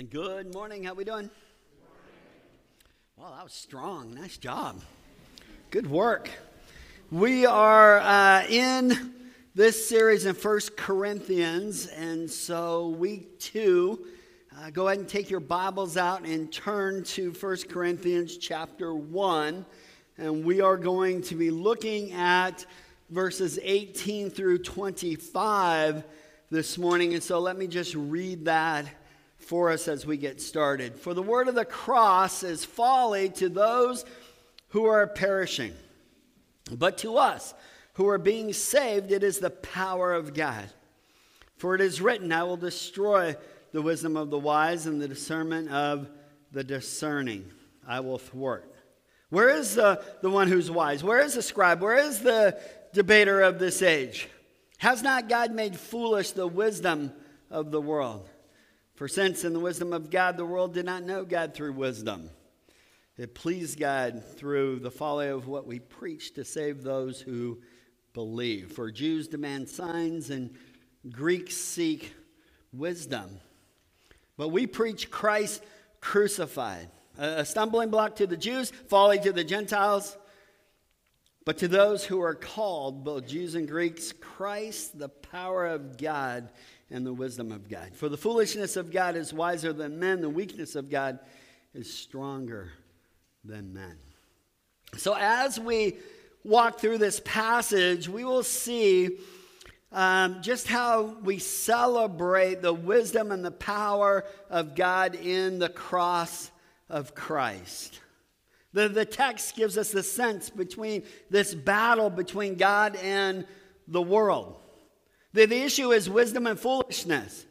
Good morning. How we doing? Well, that was strong. Nice job. Good work. We are in this series in 1 Corinthians, and so week 2, go ahead and take your Bibles out and turn to 1 Corinthians chapter 1, and we are going to be looking at verses 18 through 25 this morning, and so let me just read that for us as we get started. For the word of the cross is folly to those who are perishing, but to us who are being saved, it is the power of God. For it is written, I will destroy the wisdom of the wise, and the discernment of the discerning I will thwart. Where is the one who's wise? Where is the scribe? Where is the debater of this age? Has not God made foolish the wisdom of the world? For since in the wisdom of God, the world did not know God through wisdom, it pleased God through the folly of what we preach to save those who believe. For Jews demand signs and Greeks seek wisdom. But we preach Christ crucified, a stumbling block to the Jews, folly to the Gentiles. But to those who are called, both Jews and Greeks, Christ, the power of God and the wisdom of God. For the foolishness of God is wiser than men. The weakness of God is stronger than men. So as we walk through this passage, we will see just how we celebrate the wisdom and the power of God in the cross of Christ. The text gives us the sense between this battle between God and the world. The issue is wisdom and foolishness.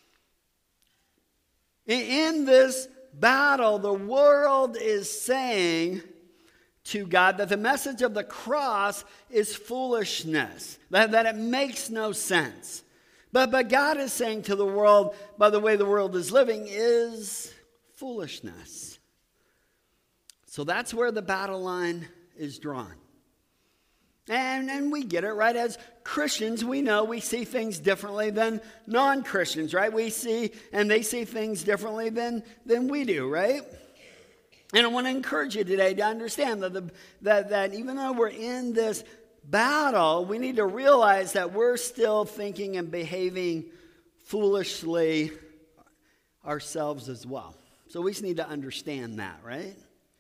In this battle, the world is saying to God that the message of the cross is foolishness, that it makes no sense. But God is saying to the world, by the way the world is living, is foolishness. So that's where the battle line is drawn. And we get it, right? As Christians, we know we see things differently than non-Christians, right? We see, and they see things differently than we do, right? And I want to encourage you today to understand that even though we're in this battle, we need to realize that we're still thinking and behaving foolishly ourselves as well. So we just need to understand that, right?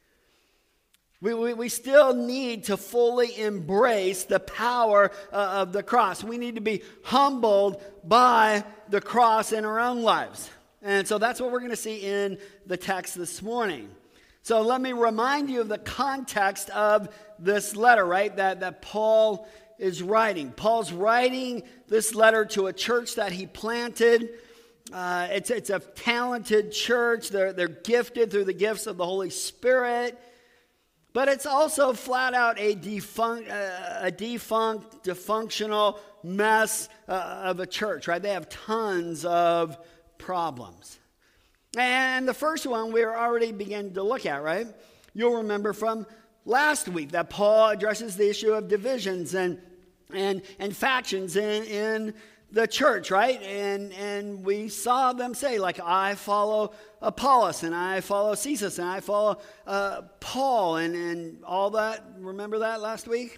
We still need to fully embrace the power of the cross. We need to be humbled by the cross in our own lives. And so that's what we're going to see in the text this morning. So let me remind you of the context of this letter, right, that Paul is writing. Paul's writing this letter to a church that he planted. It's a talented church. They're gifted through the gifts of the Holy Spirit. But it's also flat out a defunct, dysfunctional mess of a church, right? They have tons of problems. And the first one we're already beginning to look at, right? You'll remember from last week that Paul addresses the issue of divisions and factions in the church, right? And we saw them say, like, I follow Apollos, and I follow Cephas, and I follow Paul, and all that. Remember that last week?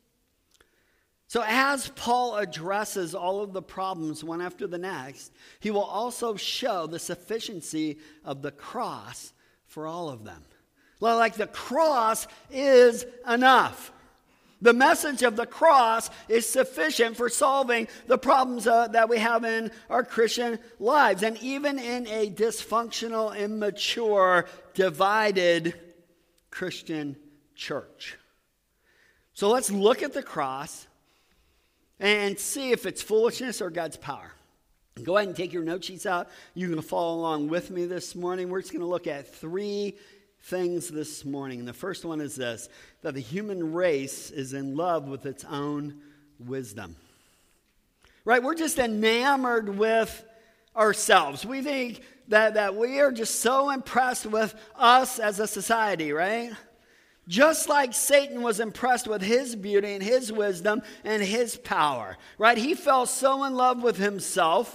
So as Paul addresses all of the problems one after the next, he will also show the sufficiency of the cross for all of them. Like the cross is enough. The message of the cross is sufficient for solving the problems that we have in our Christian lives. And even in a dysfunctional, immature, divided Christian church. So let's look at the cross and see if it's foolishness or God's power. Go ahead and take your note sheets out. You're going to follow along with me this morning. We're just going to look at 3 things this morning. And the first one is this, that the human race is in love with its own wisdom. Right? We're just enamored with ourselves. We think that we are just so impressed with us as a society, right? Just like Satan was impressed with his beauty and his wisdom and his power, right? He fell so in love with himself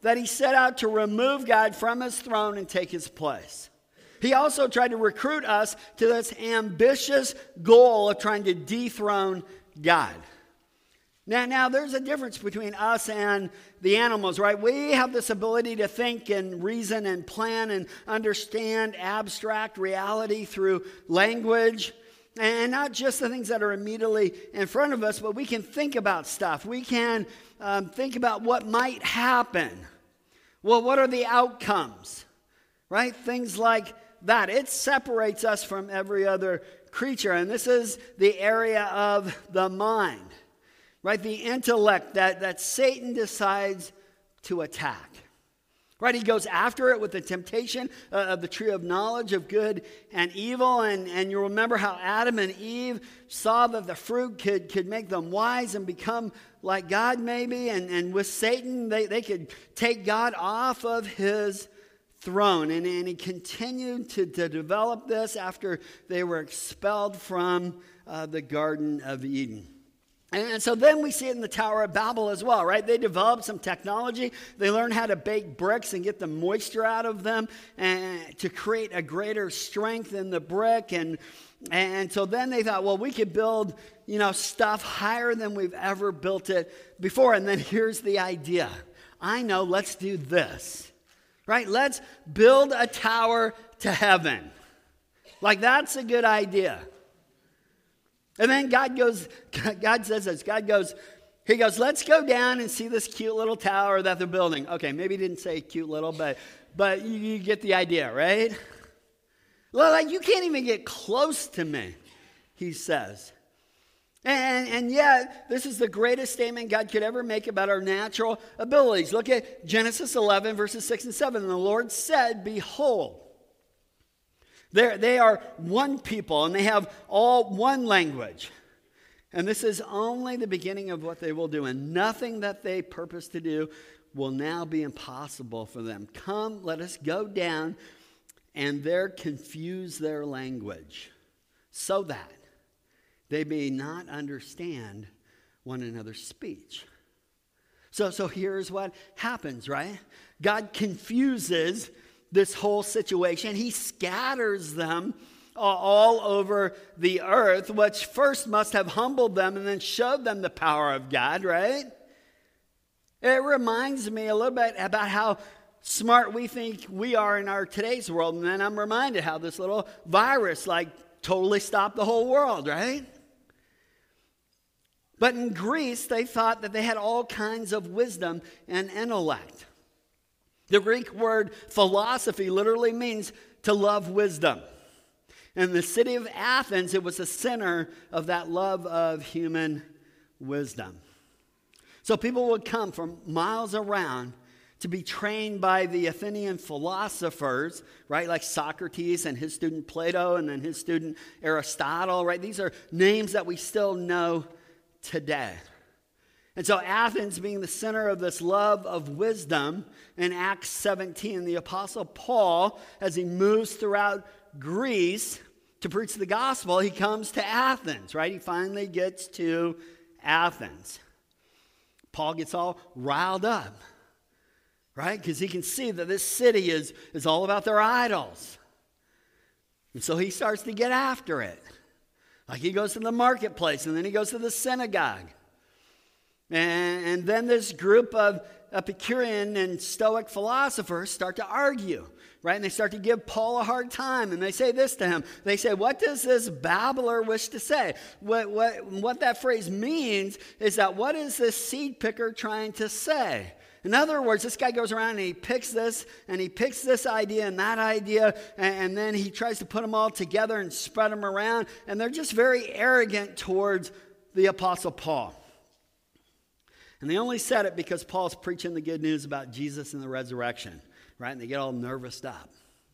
that he set out to remove God from his throne and take his place. He also tried to recruit us to this ambitious goal of trying to dethrone God. Now, there's a difference between us and the animals, right? We have this ability to think and reason and plan and understand abstract reality through language. And not just the things that are immediately in front of us, but we can think about stuff. We can think about what might happen. Well, what are the outcomes, right? Things like that. It separates us from every other creature. And this is the area of the mind. Right, the intellect that Satan decides to attack. Right, he goes after it with the temptation of the tree of knowledge of good and evil. And you remember how Adam and Eve saw that the fruit could make them wise and become like God maybe. And with Satan, they could take God off of his throne. And he continued to develop this after they were expelled from the Garden of Eden. And so then we see it in the Tower of Babel as well, right? They developed some technology. They learned how to bake bricks and get the moisture out of them and to create a greater strength in the brick. And so then they thought, well, we could build, stuff higher than we've ever built it before. And then here's the idea. I know, let's do this, right? Let's build a tower to heaven. Like, that's a good idea. And then God says this. He goes, let's go down and see this cute little tower that they're building. Okay, maybe he didn't say cute little, but you get the idea, right? Well, like, you can't even get close to me, he says. And yet, this is the greatest statement God could ever make about our natural abilities. Look at Genesis 11, verses 6 and 7. And the Lord said, behold, they are one people, and they have all one language. And this is only the beginning of what they will do. And nothing that they purpose to do will now be impossible for them. Come, let us go down and there confuse their language, so that they may not understand one another's speech. So here's what happens, right? God confuses this whole situation. He scatters them all over the earth, which first must have humbled them and then showed them the power of God, right? It reminds me a little bit about how smart we think we are in our today's world. And then I'm reminded how this little virus totally stopped the whole world, right? But in Greece, they thought that they had all kinds of wisdom and intellect. The Greek word philosophy literally means to love wisdom. In the city of Athens, it was the center of that love of human wisdom. So people would come from miles around to be trained by the Athenian philosophers, right? Like Socrates and his student Plato and then his student Aristotle, right? These are names that we still know today. And so Athens being the center of this love of wisdom, in Acts 17, the Apostle Paul, as he moves throughout Greece to preach the gospel, he comes to Athens, right? He finally gets to Athens. Paul gets all riled up, right? Because he can see that this city is all about their idols. And so he starts to get after it. Like, he goes to the marketplace, and then he goes to the synagogue. And then this group of Epicurean and Stoic philosophers start to argue, right? And they start to give Paul a hard time. And they say this to him. They say, what does this babbler wish to say? What that phrase means is that, what is this seed picker trying to say? In other words, this guy goes around and he picks this idea and that idea, and then he tries to put them all together and spread them around. And they're just very arrogant towards the Apostle Paul. And they only said it because Paul's preaching the good news about Jesus and the resurrection, right? And they get all nervous up.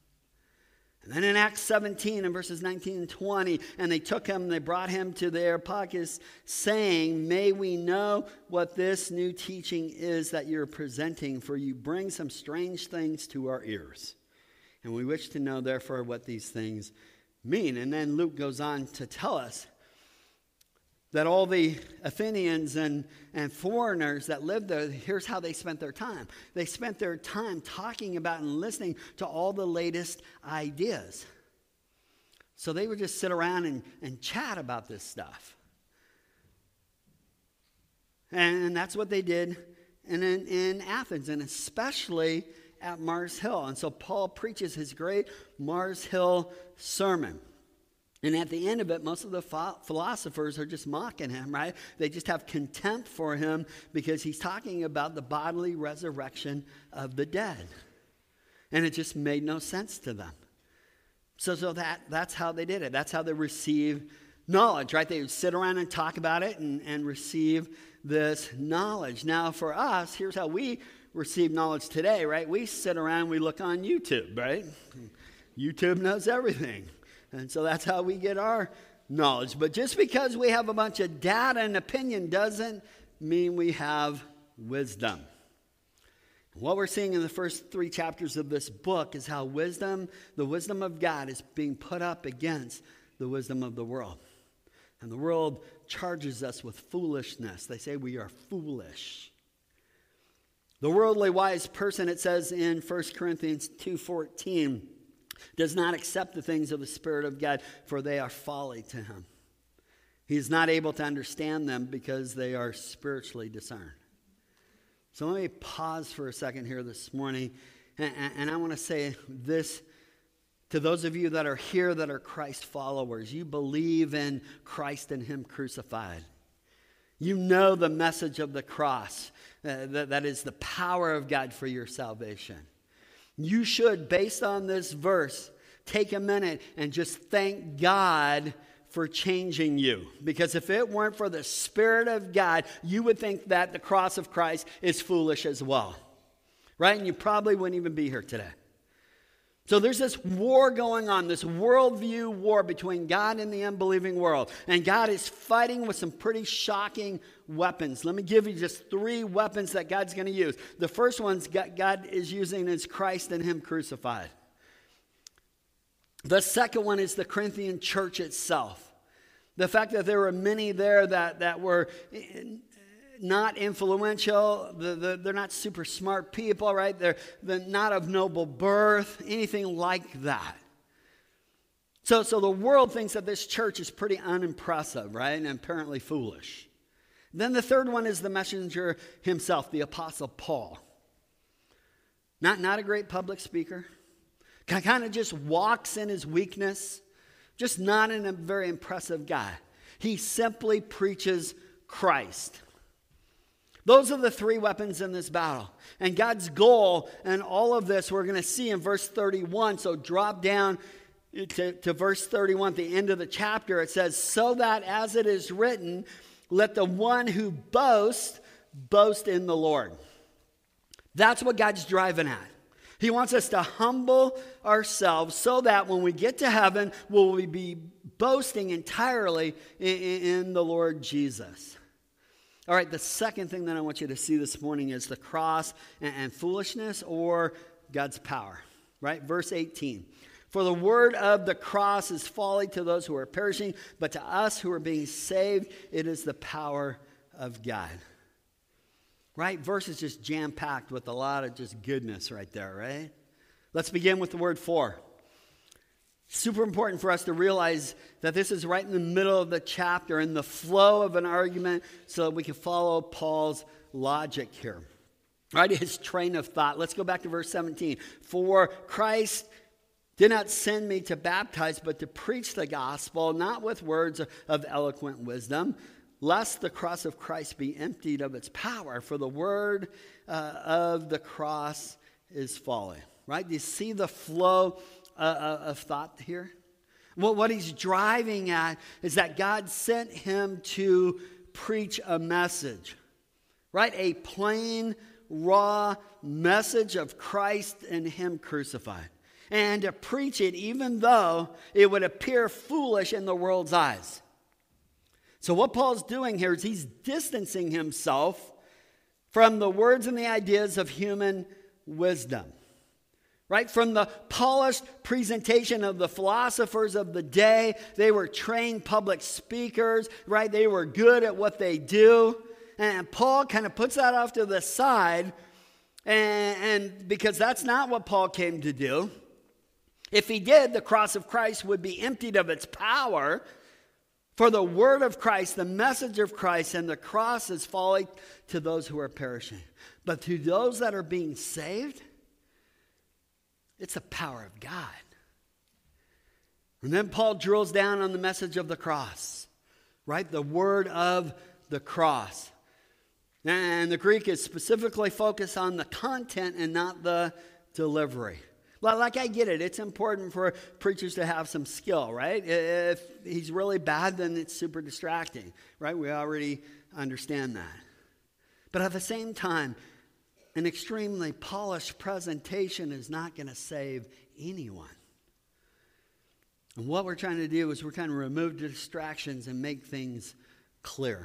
And then in Acts 17 and verses 19 and 20, and they took him and they brought him to the Areopagus, saying, may we know what this new teaching is that you're presenting, for you bring some strange things to our ears. And we wish to know, therefore, what these things mean. And then Luke goes on to tell us that all the Athenians and foreigners that lived there, here's how they spent their time. They spent their time talking about and listening to all the latest ideas. So they would just sit around and chat about this stuff. And that's what they did in Athens, and especially at Mars Hill. And so Paul preaches his great Mars Hill sermon. And at the end of it, most of the philosophers are just mocking him, right? They just have contempt for him because he's talking about the bodily resurrection of the dead. And it just made no sense to them. So that's how they did it. That's how they received knowledge, right? They would sit around and talk about it and receive this knowledge. Now, for us, here's how we receive knowledge today, right? We sit around, we look on YouTube, right? YouTube knows everything. And so that's how we get our knowledge. But just because we have a bunch of data and opinion doesn't mean we have wisdom. What we're seeing in the first 3 chapters of this book is how wisdom, the wisdom of God, is being put up against the wisdom of the world. And the world charges us with foolishness. They say we are foolish. The worldly wise person, it says in 1 Corinthians 2:14, does not accept the things of the Spirit of God, for they are folly to him. He is not able to understand them because they are spiritually discerned. So let me pause for a second here this morning, and I want to say this to those of you that are here that are Christ followers. You believe in Christ and him crucified. You know the message of the cross, that is the power of God for your salvation. You should, based on this verse, take a minute and just thank God for changing you. Because if it weren't for the Spirit of God, you would think that the cross of Christ is foolish as well. Right? And you probably wouldn't even be here today. So there's this war going on, this worldview war between God and the unbelieving world. And God is fighting with some pretty shocking weapons. Let me give you just 3 weapons that God's going to use. The first one God is using is Christ and him crucified. The second one is the Corinthian church itself. The fact that there were many there that were not influential, they're not super smart people, right? They're not of noble birth, anything like that. So the world thinks that this church is pretty unimpressive, right? And apparently foolish. Then the third one is the messenger himself, the Apostle Paul. Not a great public speaker. Kind of just walks in his weakness. Just not a very impressive guy. He simply preaches Christ. Those are the 3 weapons in this battle. And God's goal in all of this we're going to see in verse 31. So drop down to verse 31 at the end of the chapter. It says, so that as it is written, let the one who boasts, boast in the Lord. That's what God's driving at. He wants us to humble ourselves so that when we get to heaven, we'll be boasting entirely in the Lord Jesus. All right, the second thing that I want you to see this morning is the cross and foolishness or God's power. Right? Verse 18. For the word of the cross is folly to those who are perishing, but to us who are being saved, it is the power of God. Right? Verse is just jam-packed with a lot of just goodness right there, right? Let's begin with the word for. Super important for us to realize that this is right in the middle of the chapter, in the flow of an argument, so that we can follow Paul's logic here. Right? His train of thought. Let's go back to verse 17. For Christ did not send me to baptize, but to preach the gospel, not with words of eloquent wisdom, lest the cross of Christ be emptied of its power. For the word of the cross is folly. Right? Do you see the flow of thought here? Well, what he's driving at is that God sent him to preach a message. Right? A plain, raw message of Christ and him crucified. And to preach it even though it would appear foolish in the world's eyes. So what Paul's doing here is he's distancing himself from the words and the ideas of human wisdom. Right? From the polished presentation of the philosophers of the day, they were trained public speakers, right? They were good at what they do. And Paul kind of puts that off to the side, and because that's not what Paul came to do. If he did, the cross of Christ would be emptied of its power. For the word of Christ, the message of Christ, and the cross is folly to those who are perishing. But to those that are being saved, it's the power of God. And then Paul drills down on the message of the cross, right? The word of the cross. And the Greek is specifically focused on the content and not the delivery. Like, I get it. It's important for preachers to have some skill, right? If he's really bad, then it's super distracting, right? We already understand that. But at the same time, an extremely polished presentation is not going to save anyone. And what we're trying to do is we're trying to remove the distractions and make things clear.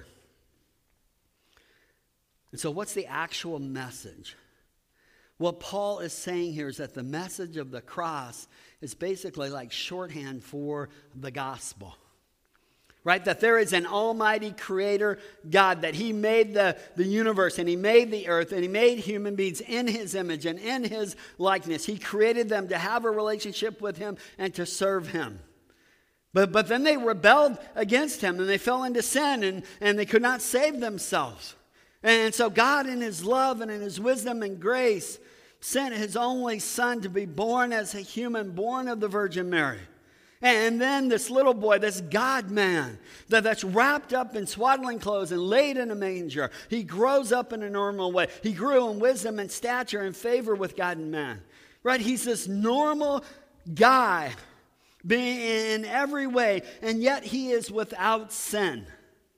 And so what's the actual message? What Paul is saying here is that the message of the cross is basically like shorthand for the gospel. Right? That there is an almighty creator God, that he made the universe and he made the earth and he made human beings in his image and in his likeness. He created them to have a relationship with him and to serve him. But then they rebelled against him and they fell into sin and they could not save themselves. And so God, in his love and in his wisdom and grace, sent his only son to be born as a human, born of the Virgin Mary. And then this little boy, this God-man, that's wrapped up in swaddling clothes and laid in a manger, he grows up in a normal way. He grew in wisdom and stature and favor with God and man. Right? He's this normal guy, being in every way, and yet he is without sin.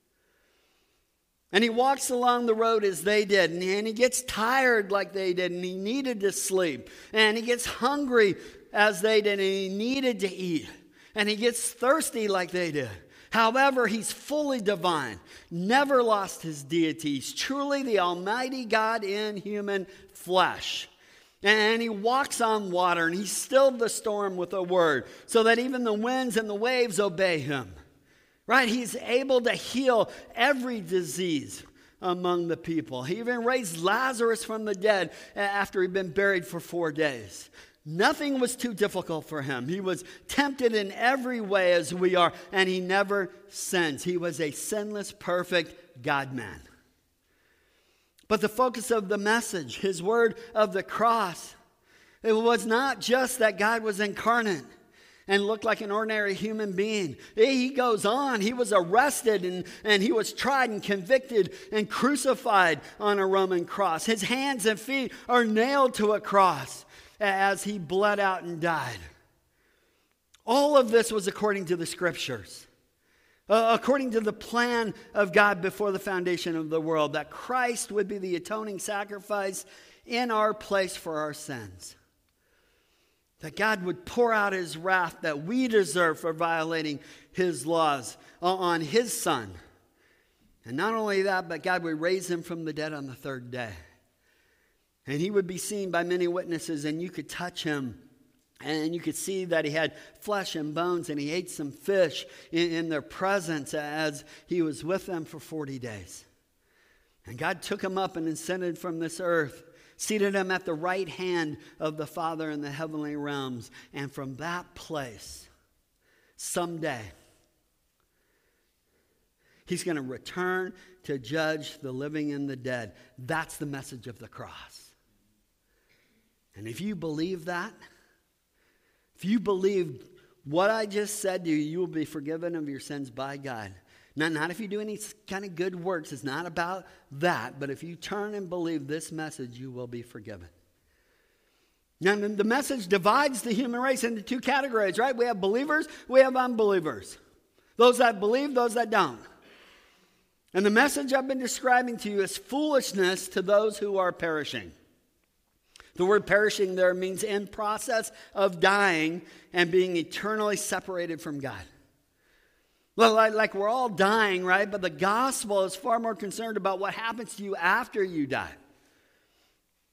And he walks along the road as they did, and he gets tired like they did, and he needed to sleep. And he gets hungry as they did, and he needed to eat. And he gets thirsty like they did. However, he's fully divine, never lost his deity. He's truly the almighty God in human flesh. And he walks on water, and he stilled the storm with a word, so that even the winds and the waves obey him. Right? He's able to heal every disease among the people. He even raised Lazarus from the dead after he'd been buried for 4 days. Nothing was too difficult for him. He was tempted in every way as we are, and he never sinned. He was a sinless, perfect God-man. But the focus of the message, his word of the cross, it was not just that God was incarnate and looked like an ordinary human being. He goes on. He was arrested and he was tried and convicted and crucified on a Roman cross. His hands and feet are nailed to a cross as he bled out and died. All of this was according to the scriptures. According to the plan of God before the foundation of the world, that Christ would be the atoning sacrifice in our place for our sins. That God would pour out his wrath that we deserve for violating his laws on his son. And not only that, but God would raise him from the dead on the third day. And he would be seen by many witnesses, and you could touch him. And you could see that he had flesh and bones, and he ate some fish in their presence as he was with them for 40 days. And God took him up and ascended from this earth, seated him at the right hand of the Father in the heavenly realms. And from that place, someday, he's going to return to judge the living and the dead. That's the message of the cross. And if you believe that, if you believe what I just said to you, you will be forgiven of your sins by God. Not if you do any kind of good works. It's not about that. But if you turn and believe this message, you will be forgiven. Now, the message divides the human race into two categories, right? We have believers, we have unbelievers. Those that believe, those that don't. And the message I've been describing to you is foolishness to those who are perishing. The word perishing there means in process of dying and being eternally separated from God. Well, like we're all dying, right? But the gospel is far more concerned about what happens to you after you die.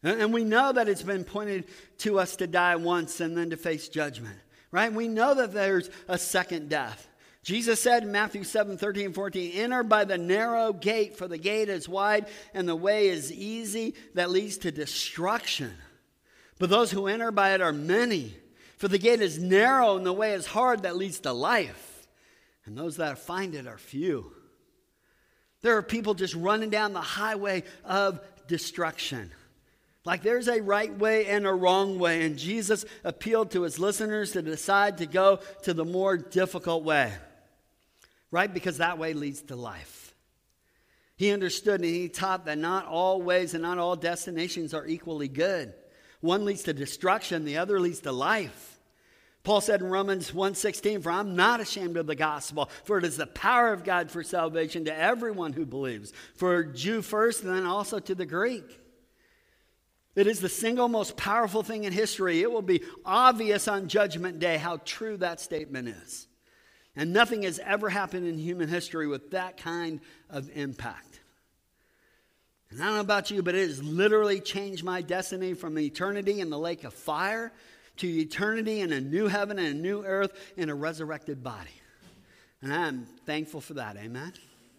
And we know that it's been pointed to us to die once and then to face judgment, right? We know that there's a second death. Jesus said in Matthew 7:13-14, enter by the narrow gate, for the gate is wide and the way is easy that leads to destruction. But those who enter by it are many. For the gate is narrow and the way is hard that leads to life. And those that find it are few. There are people just running down the highway of destruction. Like there's a right way and a wrong way. And Jesus appealed to his listeners to decide to go to the more difficult way. Right? Because that way leads to life. He understood and he taught that not all ways and not all destinations are equally good. One leads to destruction, the other leads to life. Paul said in Romans 1:16, for I'm not ashamed of the gospel, for it is the power of God for salvation to everyone who believes, for Jew first and then also to the Greek. It is the single most powerful thing in history. It will be obvious on Judgment Day how true that statement is. And nothing has ever happened in human history with that kind of impact. And I don't know about you, but it has literally changed my destiny from eternity in the lake of fire to eternity in a new heaven and a new earth in a resurrected body. And I am thankful for that. Amen?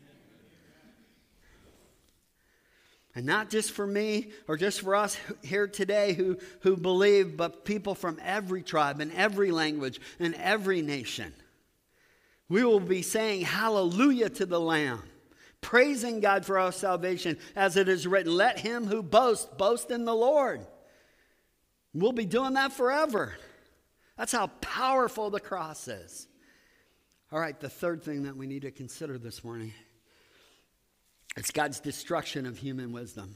And not just for me or just for us here today who believe, but people from every tribe and every language and every nation. We will be saying hallelujah to the Lamb, praising God for our salvation, as it is written, let him who boasts, boast in the Lord. We'll be doing that forever. That's how powerful the cross is. All right, the third thing that we need to consider this morning, it's God's destruction of human wisdom.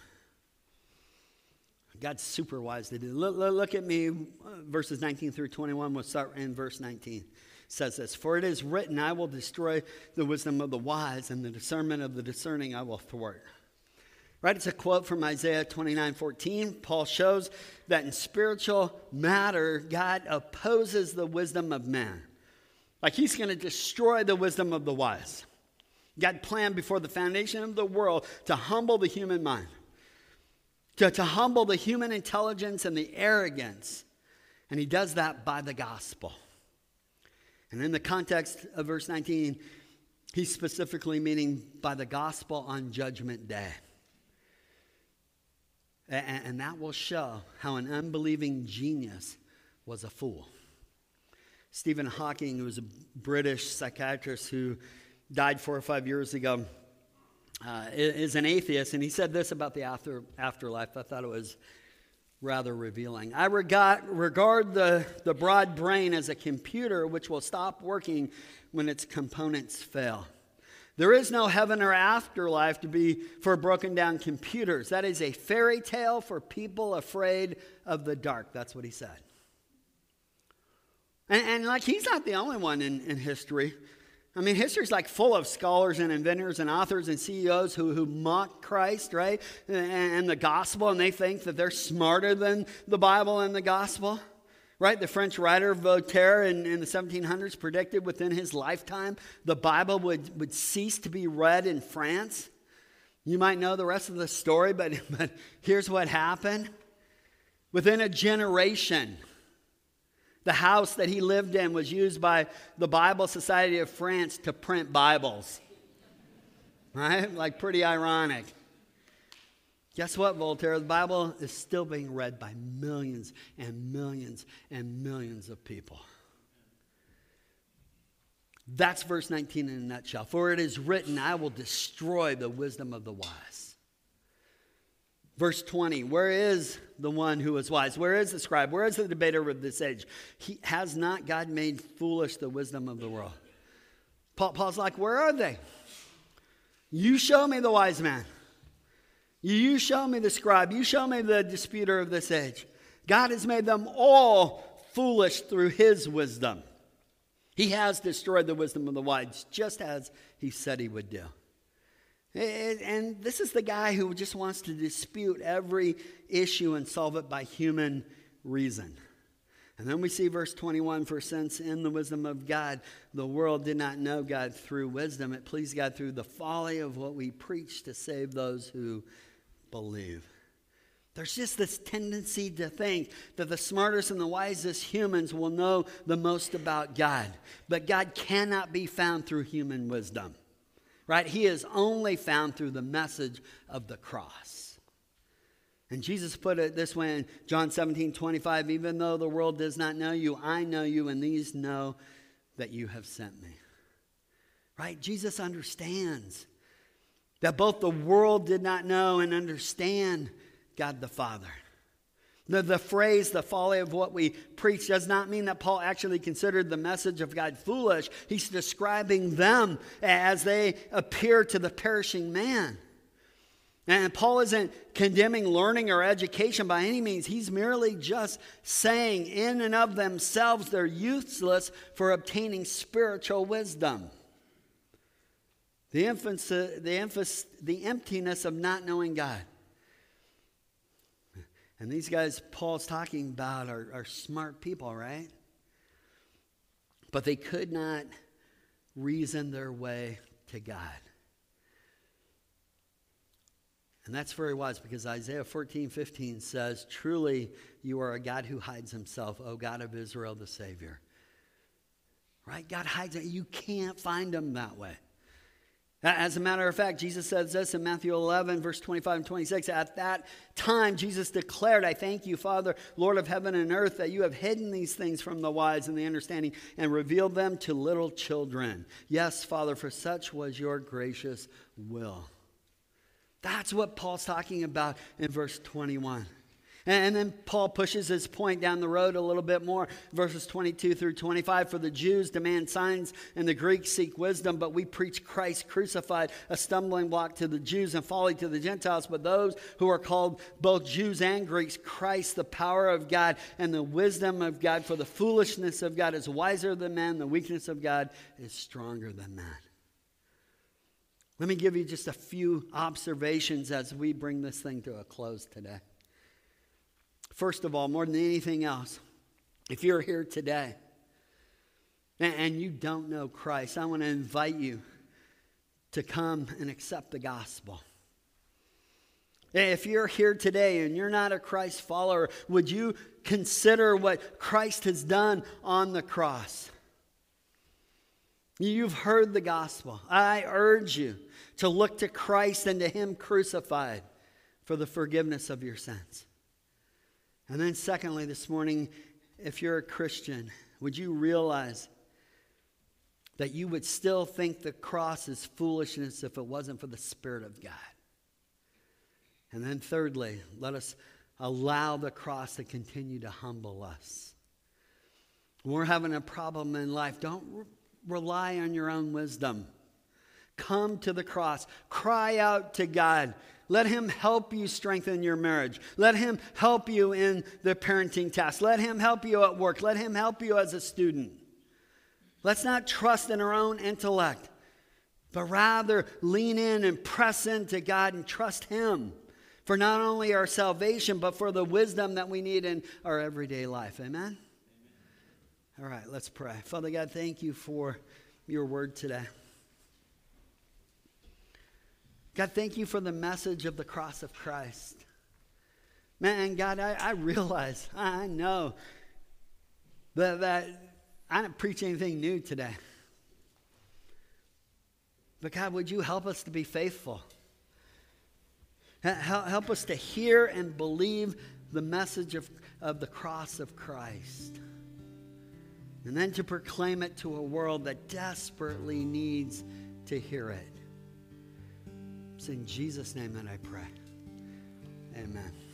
God's super wise to do. Look at me, verses 19-21. We'll start in verse 19. It says this, for it is written, I will destroy the wisdom of the wise, and the discernment of the discerning I will thwart. Right? It's a quote from Isaiah 29:14. Paul shows that in spiritual matter, God opposes the wisdom of man. Like he's going to destroy the wisdom of the wise. God planned before the foundation of the world to humble the human mind, to humble the human intelligence and the arrogance. And he does that by the gospel. And in the context of verse 19, he's specifically meaning by the gospel on Judgment Day. And that will show how an unbelieving genius was a fool. Stephen Hawking, who was a British psychiatrist who died 4 or 5 years ago, is an atheist. And he said this about the afterlife. I thought it was rather revealing. I regard the broad brain as a computer which will stop working when its components fail. There is no heaven or afterlife to be for broken down computers. That is a fairy tale for people afraid of the dark. That's what he said. And like he's not the only one in history. I mean, history's like full of scholars and inventors and authors and CEOs who mock Christ, right? And the gospel, and they think that they're smarter than the Bible and the gospel. Right? The French writer Voltaire in the 1700s predicted within his lifetime the Bible would cease to be read in France. You might know the rest of the story, but here's what happened. Within a generation, the house that he lived in was used by the Bible Society of France to print Bibles. Right? Like pretty ironic. Guess what, Voltaire? The Bible is still being read by millions and millions and millions of people. That's verse 19 in a nutshell. For it is written, I will destroy the wisdom of the wise. Verse 20, where is the one who is wise? Where is the scribe? Where is the debater of this age? Has not God made foolish the wisdom of the world? Paul's like, where are they? You show me the wise man. You show me the scribe. You show me the disputer of this age. God has made them all foolish through his wisdom. He has destroyed the wisdom of the wise, just as he said he would do. And this is the guy who just wants to dispute every issue and solve it by human reason. And then we see verse 21, for since in the wisdom of God, the world did not know God through wisdom, it pleased God through the folly of what we preach to save those who believe. There's just this tendency to think that the smartest and the wisest humans will know the most about God. But God cannot be found through human wisdom, right? He is only found through the message of the cross. And Jesus put it this way in John 17:25, even though the world does not know you, I know you, and these know that you have sent me. Right? Jesus understands that both the world did not know and understand God the Father. The phrase, the folly of what we preach, does not mean that Paul actually considered the message of God foolish. He's describing them as they appear to the perishing man. And Paul isn't condemning learning or education by any means. He's merely just saying in and of themselves they're useless for obtaining spiritual wisdom. The emptiness of not knowing God. And these guys Paul's talking about are smart people, right? But they could not reason their way to God. And that's very wise, because Isaiah 14:15 says, truly you are a God who hides himself, O God of Israel, the Savior. Right? God hides it. You can't find him that way. As a matter of fact, Jesus says this in Matthew 11, verse 25 and 26. At that time, Jesus declared, I thank you, Father, Lord of heaven and earth, that you have hidden these things from the wise and the understanding and revealed them to little children. Yes, Father, for such was your gracious will. That's what Paul's talking about in verse 21. And then Paul pushes his point down the road a little bit more. Verses 22 through 25. For the Jews demand signs and the Greeks seek wisdom, but we preach Christ crucified, a stumbling block to the Jews and folly to the Gentiles. But those who are called both Jews and Greeks, Christ, the power of God and the wisdom of God. For the foolishness of God is wiser than man. The weakness of God is stronger than man. Let me give you just a few observations as we bring this thing to a close today. First of all, more than anything else, if you're here today and you don't know Christ, I want to invite you to come and accept the gospel. If you're here today and you're not a Christ follower, would you consider what Christ has done on the cross? You've heard the gospel. I urge you to look to Christ and to him crucified for the forgiveness of your sins. And then secondly, this morning, if you're a Christian, would you realize that you would still think the cross is foolishness if it wasn't for the Spirit of God? And then thirdly, let us allow the cross to continue to humble us. When we're having a problem in life, don't rely on your own wisdom. Come to the cross. Cry out to God. Let him help you strengthen your marriage. Let him help you in the parenting task. Let him help you at work. Let him help you as a student. Let's not trust in our own intellect, but rather lean in and press into God and trust him for not only our salvation, but for the wisdom that we need in our everyday life. Amen? All right, let's pray. Father God, thank you for your word today. God, thank you for the message of the cross of Christ. Man, God, I realize, I know that I didn't preach anything new today. But God, would you help us to be faithful? Help us to hear and believe the message of the cross of Christ. And then to proclaim it to a world that desperately needs to hear it. It's in Jesus' name that I pray. Amen.